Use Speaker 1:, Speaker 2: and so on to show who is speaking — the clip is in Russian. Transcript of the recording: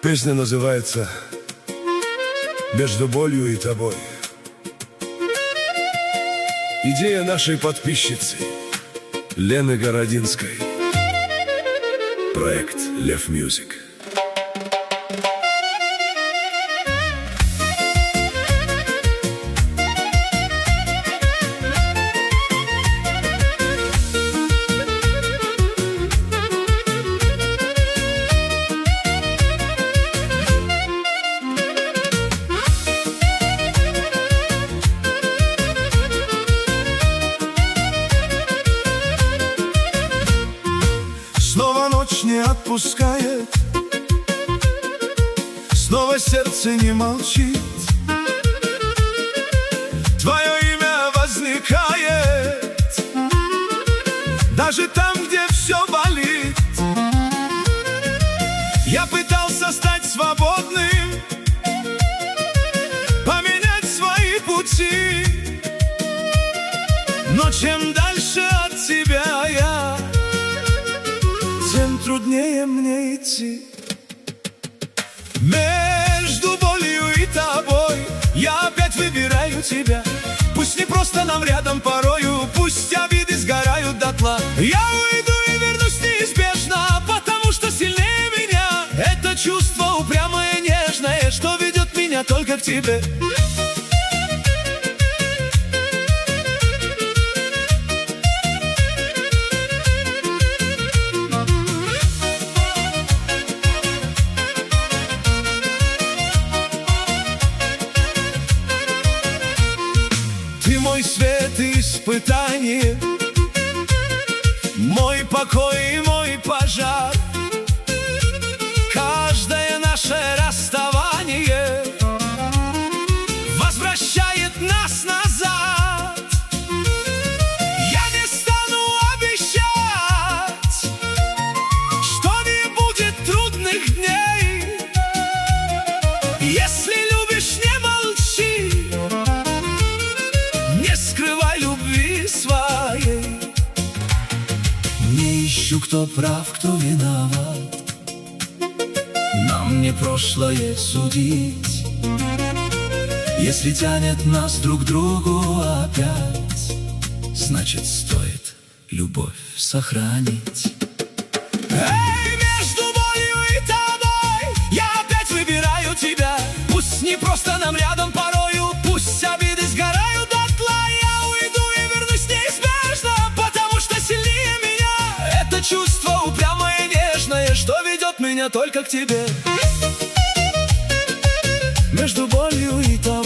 Speaker 1: Песня называется «Между болью и тобой». Идея нашей подписчицы Лены Городинской. Проект Лев Мьюзик.
Speaker 2: Снова ночь не отпускает, снова сердце не молчит. Твое имя возникает даже там, где все болит. Я пытался стать свободным, поменять свои пути, но чем дальше от тебя я, тем труднее мне идти. Между болью и тобой я опять выбираю тебя. Пусть не просто нам рядом порою, пусть обиды сгорают дотла. Я уйду и вернусь неизбежно, потому что сильнее меня это чувство упрямое, нежное, что ведет меня только к тебе. Мой свет и испытание, мой покой и мой пожар. Каждое наше расставание возвращает нас назад. Я не стану обещать, что не будет трудных дней. Если любишь, не молчи, не скрывай любви своей. Не ищу, кто прав, кто виноват. Нам не прошлое судить. Если тянет нас друг к другу опять, значит, стоит любовь сохранить. Эй, между болью и тобой я опять выбираю тебя. Пусть не просто нам рядом порою, пусть обиды сгорают дотла. Я уйду и вернусь неизбежно, потому что сильнее меня это чувство упрямое, нежное, что ведет меня только к тебе. Между болью и тобой